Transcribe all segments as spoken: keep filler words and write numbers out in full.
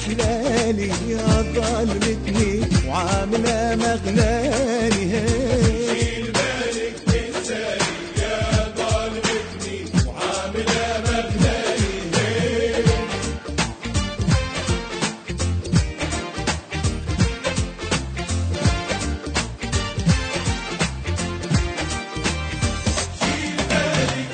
حلالي يا ظالمتني وعاملة مغناني. شيل بالك تنساني يا ظالمتني وعاملة مغناني. شيل بالك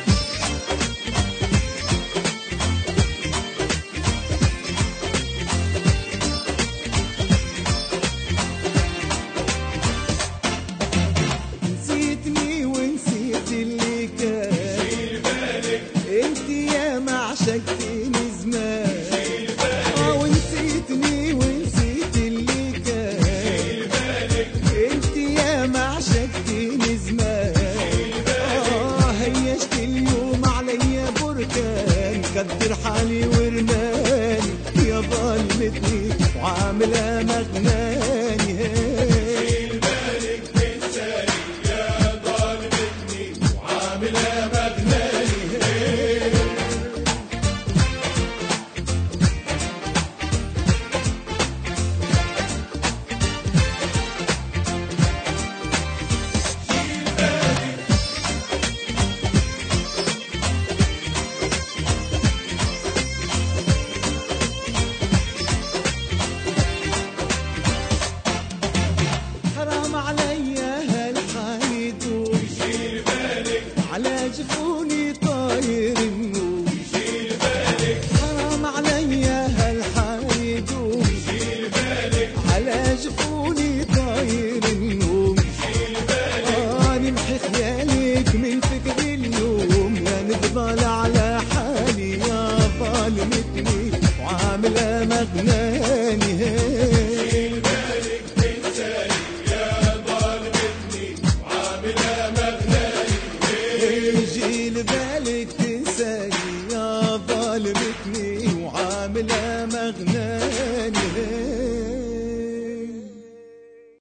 نسيتني ونسيت اللي كان. شيل بالك انت يا ما عشقتني زمان. شيل بالك اه ونسيتني ونسيت اللي كان. شيل بالك انت يا ما عشقتني زمان. اه هيشت اليوم عليا بركان قدر حالي ورماني يا ظلمتني وعاملة مغناني. شيل بالك تنساني يا ظالمتني وعاملة مغناني. شيل بالك حرام عليا هالحيدوم شيل بالك على جفوني طاير النوم. شيل بالك حرام عليا هالحيدوم شيل بالك على جفوني طاير النوم. شيل بالك آه نمحي خيالك من فكر اليوم لا نفضل على حالي يا ظالمتني وعاملة مغناني. شيل بالك تنساني يا ظالمتني وعاملة مغناني. جيل بالك تنساني يا ظالمتني وعاملة مغناني.